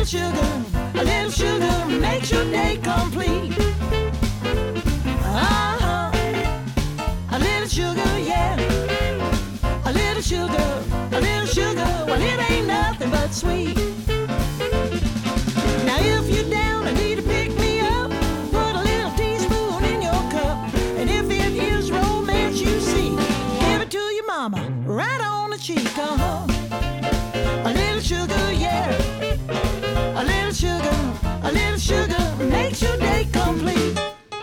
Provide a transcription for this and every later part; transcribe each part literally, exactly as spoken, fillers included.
little sugar, a little sugar makes your day complete. Uh-huh. A little sugar, yeah. A little sugar, a little sugar, well it ain't nothing but sweet. Now if you're down and need to pick me up, put a little teaspoon in your cup. And if it is romance you see, give it to your mama, right on the cheek, uh-huh. A little sugar, yeah. A little sugar, a little sugar makes your day complete.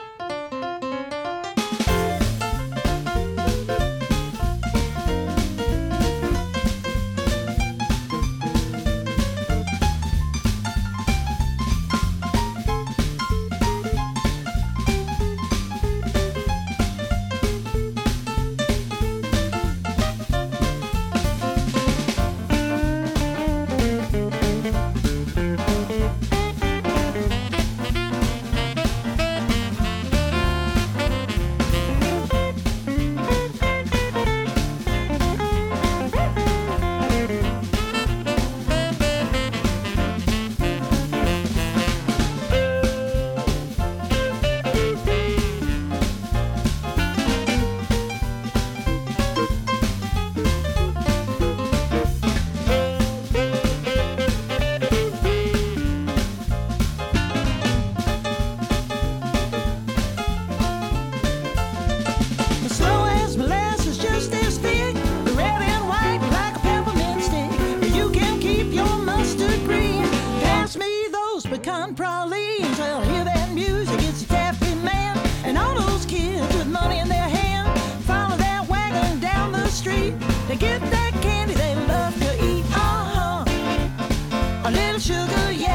Pecan pralines, well, hear that music, it's a taffy man. And all those kids with money in their hand follow that wagon down the street to get that candy they love to eat. Uh-huh. A little sugar, yeah.